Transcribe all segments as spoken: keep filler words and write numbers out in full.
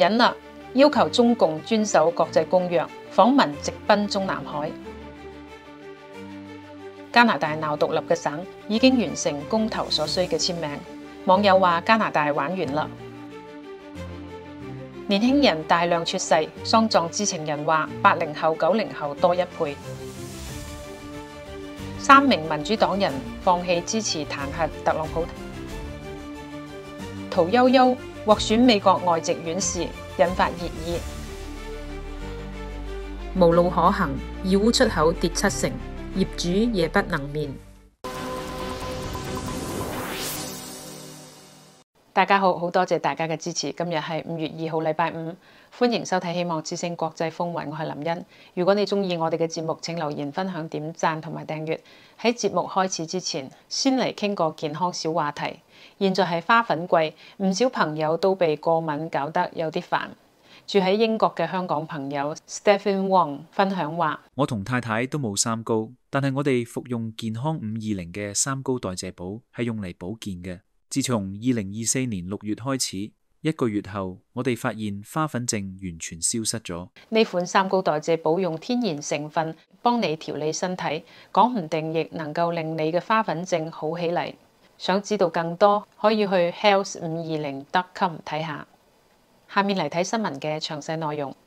忍啦，要求中共遵守國際公約，訪民直奔中南海。加拿大鬧獨立嘅省已經完成公投所需嘅簽名，網友話加拿大玩完啦。年輕人大量出世，喪葬知情人話八零後、九零後多一倍。三名民主黨人放棄支持彈劾特朗普。屠呦呦獲選美國外籍院士，引發熱議。無路可行，義烏出口跌七成，業主夜不能眠。大家好，好多謝大家嘅支持。今日係五月二號，禮拜五，歡迎收睇希望之聲國際風雲，我係林茵。如果你中意我哋嘅節目，請留言、分享、點讚同埋訂閱。喺節目開始之前，先嚟傾個健康小話題。現在係花粉季，唔少朋友都被過敏搞得有啲煩。住喺英國嘅香港朋友 Stephen Wong 分享話： 我同太太都冇三高，但係我哋服用健康五二零嘅三高代謝寶係用嚟保健嘅。自從二零二四年六月開始，一個月後，我哋發現花粉症完全消失咗。 呢款三高代謝寶用天然成分幫你調理身體，講唔定亦能夠令你嘅花粉症好起嚟。想知道更多，可以去 health 五二零 dot com 睇下。下面嚟睇新聞嘅詳細內容。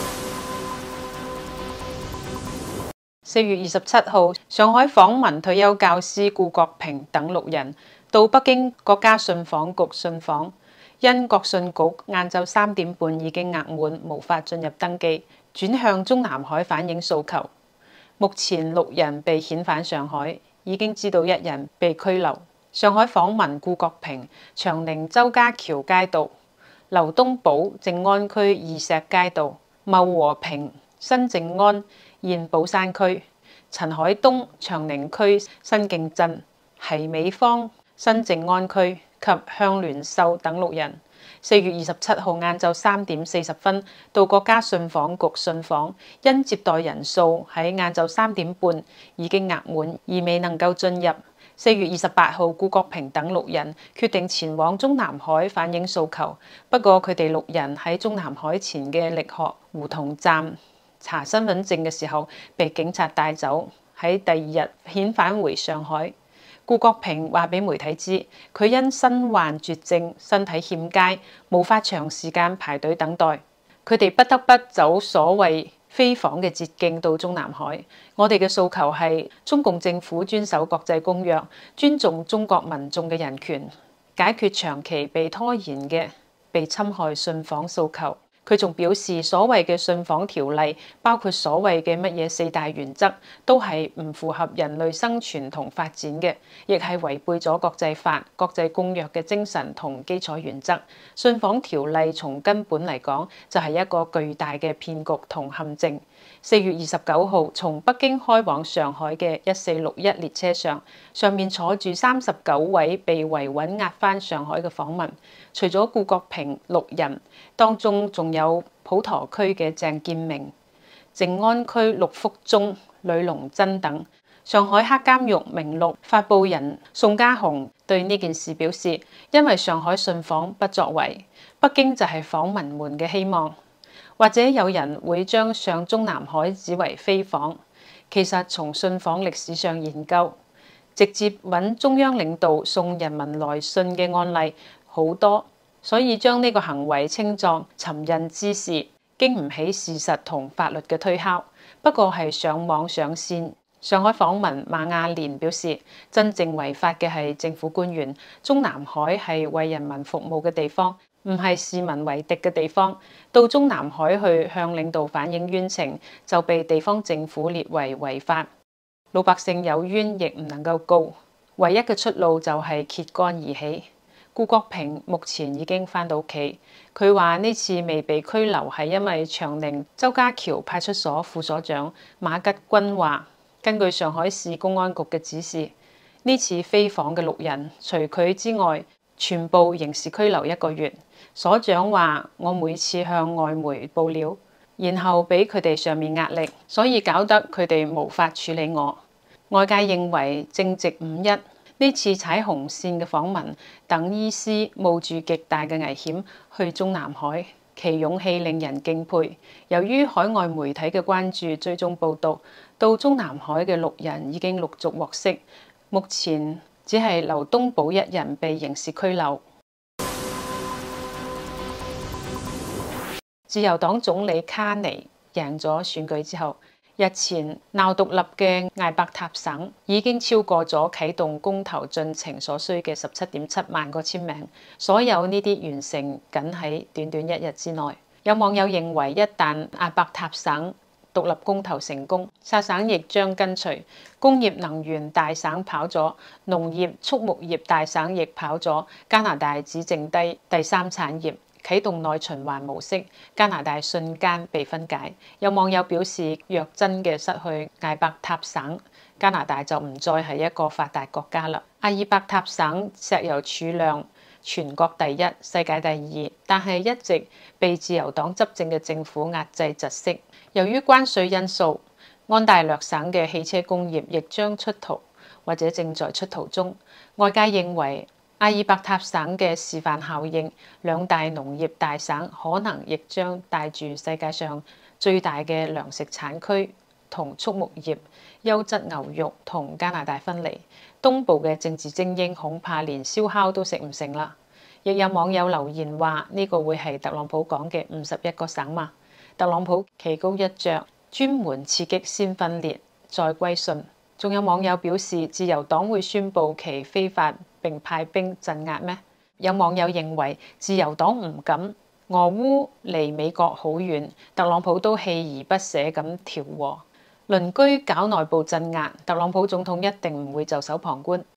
四月二十七號，上海訪問退休教師顧國平等六人到北京國家信訪局信訪，因國信局晏晝三點半已經額滿，無法進入登記，轉向中南海反映訴求。目前六人被遣返上海，已經知道一人被拘留。上海訪問顧國平，長寧周家橋街道、劉東寶靜安區二石街道、茂和平新靜安現寶山區、陳海東長寧區新競鎮、奚美芳新靜安區及向聯秀等六人，四月二十七號晏晝三點四十分到國家信訪局信訪，因接待人數喺晏晝三點半已經額滿，而未能夠進入。四月二十八號，顧國平等六人決定前往中南海反映訴求，不過佢哋六人喺中南海前嘅力學胡同站查身份證嘅時候，被警察帶走，喺第二日遣返回上海。顧國平話俾媒體知，佢因身患絕症，身體欠佳，無法長時間排隊等待，佢哋不得不走所謂飛訪嘅捷徑到中南海。我哋嘅訴求係中共政府遵守國際公約，尊重中國民眾嘅人權，解決長期被拖延嘅被侵害信訪訴求。佢仲表示，所謂嘅信訪條例，包括所謂嘅乜嘢四大原則，都係唔符合人類生存同發展嘅，亦係違背咗國際法、國際公約嘅精神同基礎原則。信訪條例從根本嚟講，就係一個巨大嘅騙局同陷阱。四月二十九號，從北京開往上海嘅一四六一列車上，上面坐住三十九位被維穩押返上海嘅訪民，除咗顧國平六人，當中仲有普陀區嘅鄭建明、靜安區陸福忠、呂龍珍等。上海黑監獄名錄發佈人宋家雄對呢件事表示，因為上海信訪不作為，北京就係訪民們嘅希望。或者有人會將上中南海指為飛訪，其實從信訪歷史上研究，直接揾中央領導送人民來信嘅案例好多，所以將呢個行為稱作尋釁滋事，經唔起事實同法律嘅推敲。不過係上網上線。上海訪民馬亞蓮表示，真正違法嘅係政府官員，中南海係為人民服務嘅地方，唔係視民為敵嘅地方。到中南海去向領導反映冤情，就被地方政府列為違法。老百姓有冤亦唔能夠告，唯一嘅出路就係揭竿而起。顧國平目前已經返到屋企，佢話呢次未被拘留係因為長寧周家橋派出所副所長馬吉軍話，根據上海市公安局嘅指示，呢次飛訪嘅六人除佢之外，全部刑事拘留一個月。所長話：我每次向外媒報料，然後俾佢哋上面壓力，所以搞得佢哋無法處理我。外界認為正值五一，呢次踩紅線嘅訪民等醫師冒住極大嘅危險去中南海。 其勇氣令人敬佩。由於海外媒體嘅關注追蹤報導，到中南海嘅六人已經陸續獲釋，目前只係劉東寶一人被刑事拘留。自由黨總理卡尼贏咗選舉之後，日前鬧獨立嘅艾伯塔省已經超過咗啟動公投進程所需嘅十七點七萬個簽名，所有呢啲完成僅喺短短一日之內。有網友認為，一旦艾伯塔省獨立公投成功，薩省亦將跟隨。工業能源大省跑咗，農業畜牧業大省亦跑咗，加拿大只剩低第三產業。啟動內循環模式，加拿大瞬間被分解。有網友表示，若真嘅失去艾伯塔省，加拿大就唔再係一個發達國家啦。阿爾伯塔省石油儲量全國第一，世界第二，但係一直被自由黨執政嘅政府壓制窒息。由於關稅因素，安大略省嘅汽車工業亦將出逃，或者正在出逃中。外界認為，阿爾伯塔省嘅示範效應，兩大農業大省可能亦將帶住世界上最大嘅糧食產區同畜牧業、優質牛肉同加拿大分離。東部嘅政治精英恐怕連燒烤都食唔成啦。亦有網友留言話：呢、這個會係特朗普講嘅五十一個省嘛？特朗普棋高一着，專門刺激先分裂再歸順。仲有網友表示，自由黨會宣佈其非法並派兵鎮壓咩？有網友認為，自由黨唔敢，俄烏離美國好遠，特朗普都鍥而不捨咁調和。鄰居搞內部鎮壓，特朗普總統一定唔會袖手旁觀。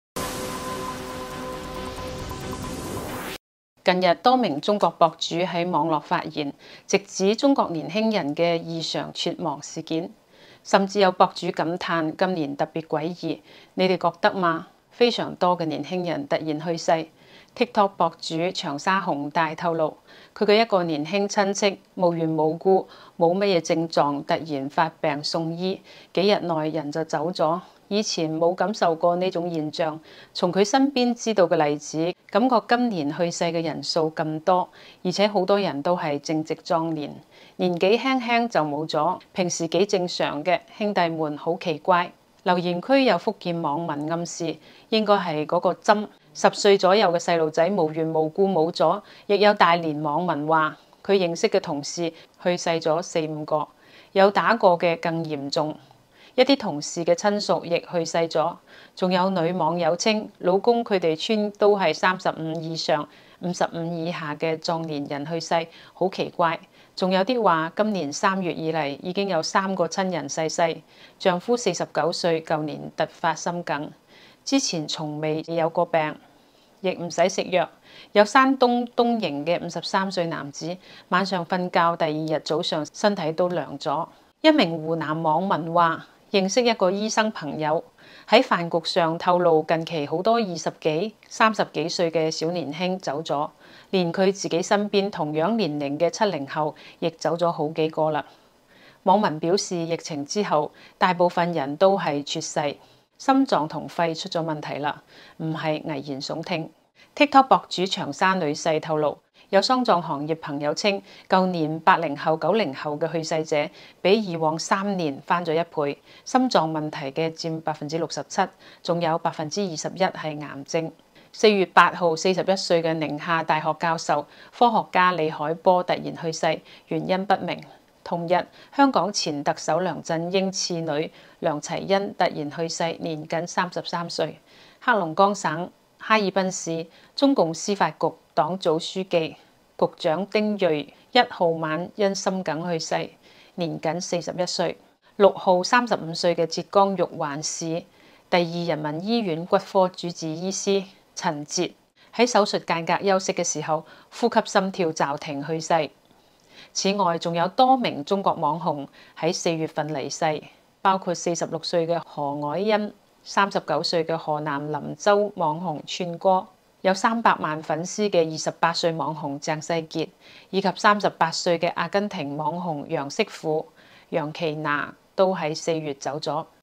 近日多名中國博主喺網絡發言，直指中國年輕人嘅異常猝亡事件。甚至有博主感嘆今年特別詭異，你哋覺得嗎？非常多嘅年輕人突然去世。TikTok 博主長沙紅大透露，佢嘅一個年輕親戚無緣無故冇乜嘢症狀，突然發病送醫，幾日內人就走咗。以前冇感受過呢種現象，從佢身邊知道嘅例子，感覺今年去世嘅人數咁多，而且好多人都係正值壯年。年紀輕輕就冇咗，平時幾正常嘅兄弟們好奇怪。留言區有福建網民暗示，應該係嗰個針，十歲左右嘅細路仔無緣無故冇咗。亦有大連網民話，佢認識嘅同事去世咗四五個，有打過嘅更嚴重。一啲同事嘅親屬亦去世咗。仲有女網友稱，老公佢哋村都係三十五以上、五十五以下嘅壯年人去世，好奇怪。仲有啲話，今年三月以嚟已經有三個親人逝世。丈夫四十九歲，舊年突發心梗，之前從未有過病，亦唔使食藥。有山東東營嘅五十三歲男子，晚上瞓覺，第二日早上身體都涼咗。一名湖南網民話，認識一個醫生朋友，喺飯局上透露，近期好多二十幾、三十幾歲嘅小年輕走咗，連佢自己身邊同樣年齡嘅七零後亦走咗好幾個啦。網民表示，疫情之後，大部分人都係猝逝，心臟同肺出咗問題啦，唔係危言聳聽。TikTok 博主長沙女婿透露，有喪葬行業朋友稱，舊年八零後、九零後嘅去世者比以往三年翻咗一倍，心臟問題嘅佔百分之六十七，仲有百分之二十一係癌症。四月八號，四十一歲嘅寧夏大學教授、科學家李海波突然去世，原因不明。同日，香港前特首梁振英次女梁齊昕突然去世，年僅三十三歲。黑龍江省哈爾濱市中共司法局黨組書記、局長丁瑞一號晚因心梗去世，年僅四十一歲。六號，三十五歲嘅浙江玉環市第二人民醫院骨科主治醫師陳哲喺手術間隔休息嘅時候，呼吸心跳驟停去世。此外，仲有多名中國網紅喺四月份離世，包括四十六歲嘅何凱欣、三十九歲嘅河南林州網紅串哥，有三百萬粉絲嘅二十八歲網紅鄭世傑，以及三十八歲嘅阿根廷網紅楊媳婦楊奇娜，都喺四月走咗。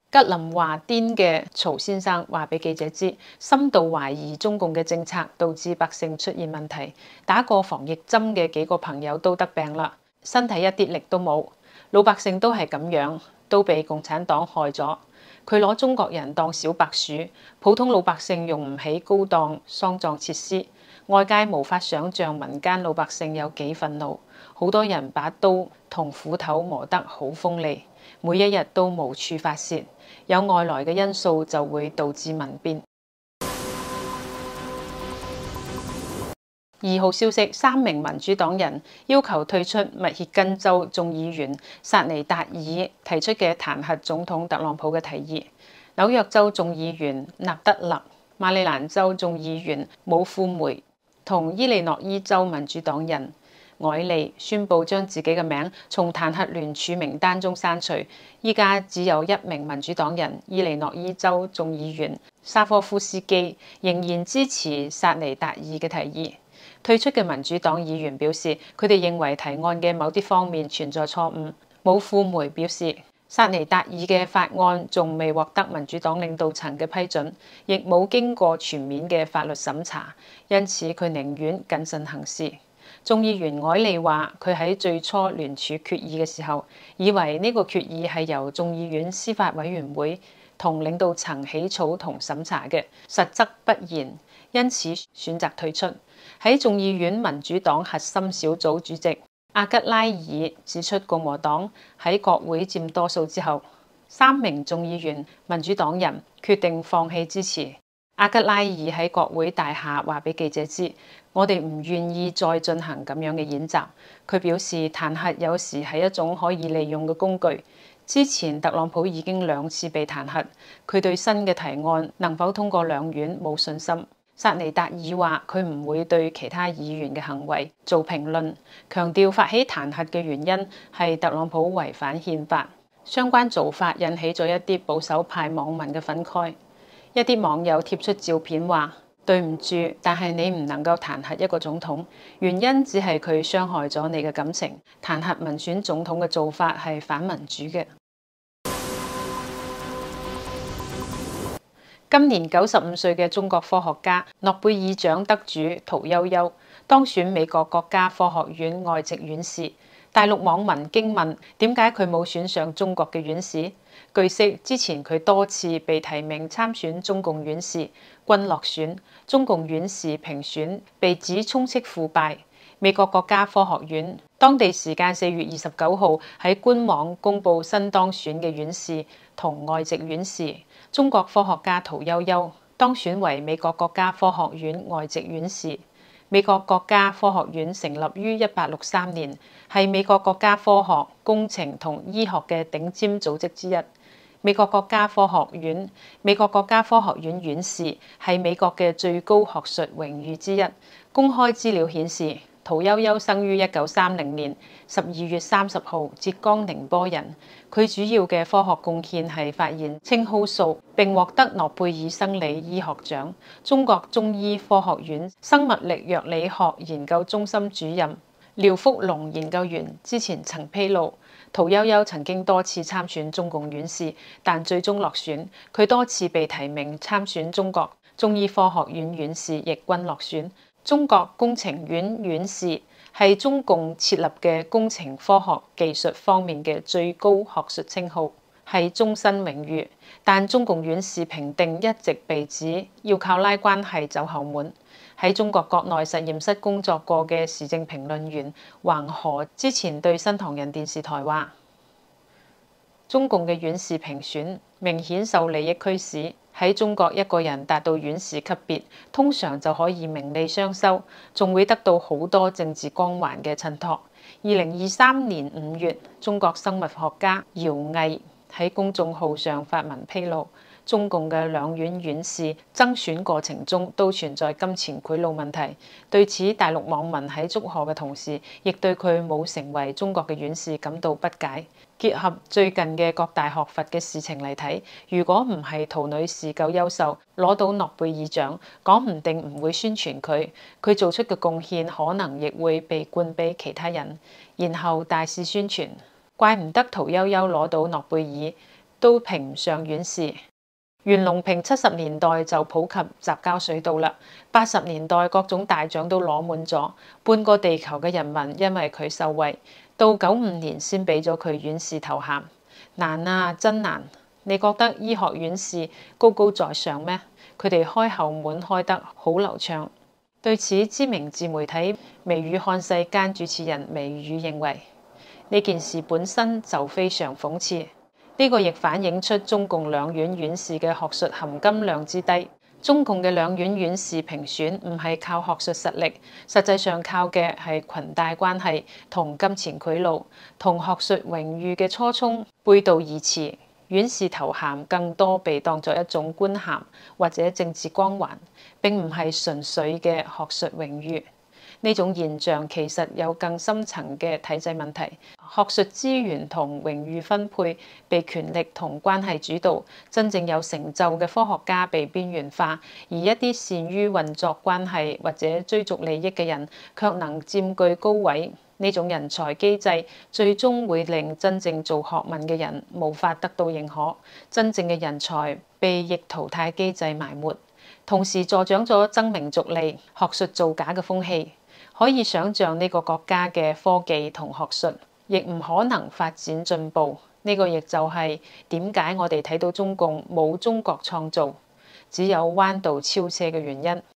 吉林華顛嘅曹先生話俾記者知，深度懷疑中共嘅政策導致百姓出現問題。打過防疫針嘅幾個朋友都得病啦，身體一啲力都冇。老百姓都係咁樣，都被共產黨害咗。佢攞中國人當小白鼠，普通老百姓用唔起高檔喪葬設施。外界無法想像民間老百姓有幾憤怒，好多人把刀同斧頭磨得好鋒利，每一日都無處發洩。有外來嘅因素就會導致民變。二號消息，三名民主黨人要求退出密歇根州眾議員薩尼達爾提出嘅彈劾總統特朗普嘅提議。紐約州眾議員納德勒、馬里蘭州眾議員姆庫梅同伊利諾伊州民主黨人凱利宣布將自己嘅名從彈劾聯署名單中刪除。依家只有一名民主黨人伊利諾伊州眾議員沙科夫斯基仍然支持薩尼達爾嘅提議。退出嘅民主黨議員表示，佢哋認為提案嘅某啲方面存在錯誤。姆庫梅表示，薩尼達爾嘅法案仲未獲得民主黨領導層嘅批准，亦冇經過全面嘅法律審查，因此佢寧願謹慎行事。眾議員凱利話：佢喺最初聯署決議嘅時候，以為呢個決議係由眾議院司法委員會同領導層起草同審查嘅，實則不然，因此選擇退出。喺眾議院民主黨核心小組主席阿吉拉爾指出，共和黨喺國會佔多數之後，三名眾議員民主黨人決定放棄支持。阿吉拉爾喺國會大廈話俾記者知：我哋唔願意再進行咁樣嘅演習。佢表示，彈劾有時係一種可以利用嘅工具。之前特朗普已經兩次被彈劾，佢對新嘅提案能否通過兩院冇信心。薩尼達爾話：佢唔會對其他議員嘅行為做評論，強調發起彈劾嘅原因係特朗普違反憲法。相關做法引起咗一啲保守派網民嘅憤慨。一啲網友貼出照片話：對唔住，但係你唔能夠彈劾一個總統，原因只係佢傷害咗你嘅感情。彈劾民選總統嘅做法係反民主嘅。今年九十五歲嘅中國科學家、諾貝爾獎得主屠呦呦當選美國國家科學院外籍院士。大陸網民驚問：點解佢冇選上中國嘅院士？據悉，之前佢多次被提名參選中共院士，均落選。中共院士評選被指充斥腐敗。美國國家科學院當地時間四月二十九號喺官網公布新當選嘅院士同外籍院士。中國科學家屠呦呦當選為美國國家科學院外籍院士。美國國家科學院成立於一八六三年，係美國國家科學、工程同醫學嘅頂尖組織之一。美國國家科學院、美國國家科學院院士係美國嘅最高學術榮譽之一。公開資料顯示，屠呦呦生於一九三零年十二月三十號，浙江寧波人。佢主要嘅科學貢獻係發現青蒿素，並獲得諾貝爾生理醫學獎。中國中醫科學院生物力藥理學研究中心主任廖福龍研究員之前曾披露，屠呦呦曾經多次參選中共院士，但最終落選。佢多次被提名參選中國中醫科學院院士，亦均落選。中國工程院院士係中共設立嘅工程科學技術方面嘅最高學術稱號，係終身榮譽。但中共院士評定一直被指要靠拉關係走後門。喺中國國內實驗室工作過嘅時政評論員橫河之前對新唐人電視台話：中共嘅院士評選明顯受利益驅使。喺中國，一個人達到院士級別，通常就可以名利雙收，仲會得到好多政治光環嘅襯托。二零二三年五月，中國生物學家姚毅喺公眾號上發文披露，中共嘅兩院院士爭選過程中都存在金錢賄賂問題。對此，大陸網民喺祝賀嘅同時，亦對佢冇成為中國嘅院士感到不解。結合最近嘅各大學閥嘅事情嚟睇，如果唔係屠女士夠優秀，攞到諾貝爾獎，講唔定唔會宣傳佢，佢做出嘅貢獻可能亦會被灌俾其他人，然後大肆宣傳。怪唔得屠呦呦攞到諾貝爾， 都評唔上院士。袁隆平七十年代就普及雜交水稻啦，八十年代各種大獎都攞滿咗，半個地球嘅人民因為佢受惠，到九五年先俾咗佢院士頭銜。難啊，真難！你覺得醫學院士高高在上咩？佢哋開後門開得好流暢。對此，知名自媒體微語看世間主持人微語認為，呢件事本身就非常諷刺。呢個亦反映出中共兩院院士嘅學術含金量之低。中共嘅兩院院士評選唔係靠學術實力，實際上靠嘅係裙帶關係同金錢賄賂，同學術榮譽嘅初衷背道而馳。院士頭銜更多被當作一種官銜或者政治光環，並唔係純粹嘅學術榮譽。呢種現象其實有更深層嘅體制問題，學術資源同榮譽分配被權力同關係主導，真正有成就嘅科學家被邊緣化，而一啲善於運作關係或者追逐利益嘅人卻能佔據高位。呢種人才機制最終會令真正做學問嘅人無法得到認可，真正嘅人才被逆淘汰機制埋沒，同時助長咗爭名逐利、學術造假嘅風氣。可以想像呢個國家嘅科技同學術亦唔可能發展進步。呢個亦就係點解我哋睇到中共冇中國創造，只有彎道超車嘅原因。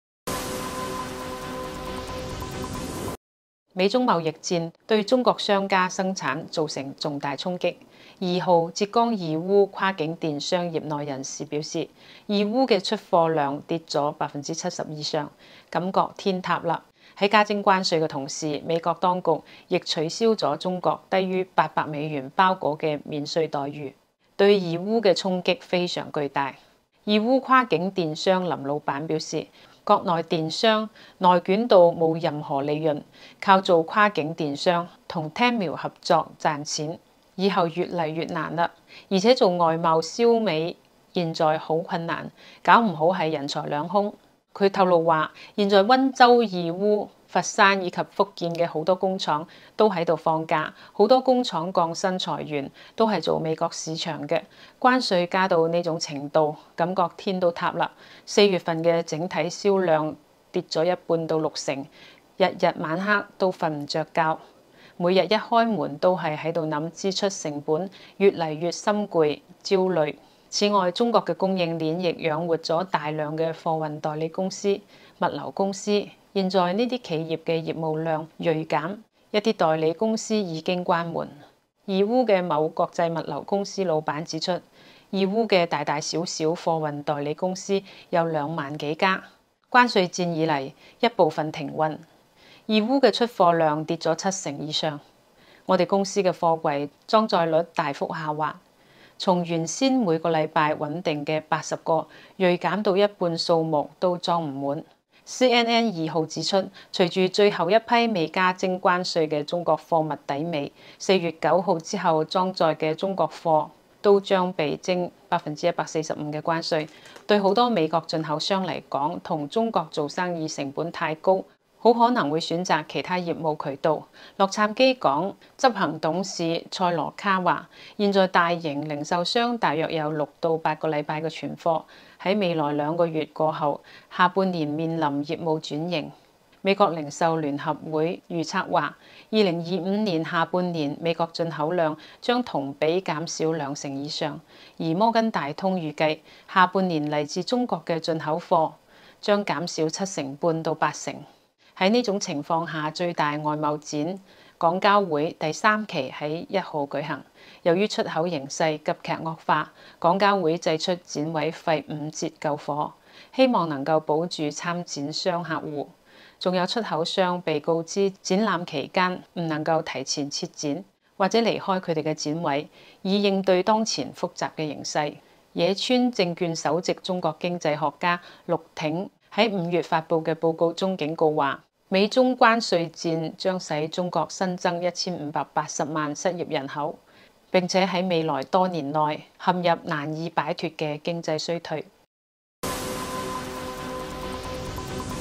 美中貿易戰對中國商家生產造成重大衝擊。二號，浙江義烏跨境電商業內人士表示，義烏嘅出貨量跌咗百分之七十以上，感覺天塌啦。喺加徵關稅嘅同時，美國當局亦取消咗中國低於八百美元包裹嘅免稅待遇，對義烏嘅衝擊非常巨大。義烏跨境電商林老闆表示，國內電商內卷到冇任何利潤，靠做跨境電商同 Temu 合作賺錢，以後越嚟越難啦。而且做外貿銷美現在好困難，搞唔好係人財兩空。佢透露話，現在溫州、義烏、佛山以及福建嘅好多工廠都喺度放假，好多工廠降薪裁員，都係做美國市場嘅。關稅加到呢種程度，感覺天都塌啦。四月份嘅整體銷量跌咗一半到六成，日日晚黑都瞓唔着覺，每日一開門都係喺度諗支出成本，越嚟越心攰焦慮。此外，中國嘅供應鏈亦養活咗大量嘅貨運代理公司、物流公司。現在呢啲企業嘅業務量銳減，一啲代理公司已經關門。義烏嘅某國際物流公司老闆指出，義烏嘅大大小小貨運代理公司有兩萬幾家。關稅戰以嚟，一部分停運，義烏嘅出貨量跌咗七成以上。我哋公司嘅貨櫃裝載率大幅下滑。從原先每個禮拜穩定嘅八十個，銳減到一半數目都裝唔滿。C N N 二號指出，隨住最後一批未加徵關稅嘅中國貨物抵尾，四月九號之後裝載嘅中國貨都將被徵百分之一百四十五嘅關稅。對好多美國進口商嚟講，同中國做生意成本太高，好可能會選擇其他業務渠道。洛杉磯港執行董事塞羅卡話，現在大型零售商大約有六到八個禮拜嘅存貨，喺未來兩個月過後，下半年面臨業務轉型。美國零售聯合會預測話，二零二五年下半年美國進口量將同比減少兩成以上，而摩根大通預計下半年嚟自中國嘅進口貨將減少七成半到八成。喺呢種情況下，最大外貿展港交會第三期喺一號舉行。由於出口形勢急劇惡化，港交會祭出展位費五折救火，希望能夠保住參展商客戶。仲有出口商被告知展覽期間唔能夠提前撤展或者離開佢哋嘅展位，以應對當前複雜嘅形勢。野村證券首席中國經濟學家陸挺喺五月發布嘅報告中警告話，美中關稅戰將使中國新增一千五百八十萬失業人口，並且喺未來多年內陷入難以擺脫嘅經濟衰退。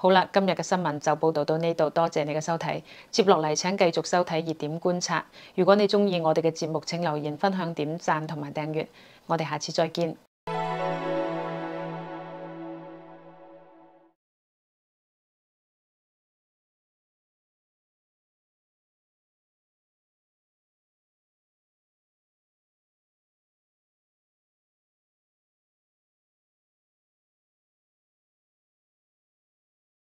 好啦，今日嘅新聞就報道到呢度，多謝你嘅收睇。接落嚟請繼續收睇熱點觀察。如果你鍾意我哋嘅節目，請留言、分享、點讚同埋訂閱。我哋下次再見。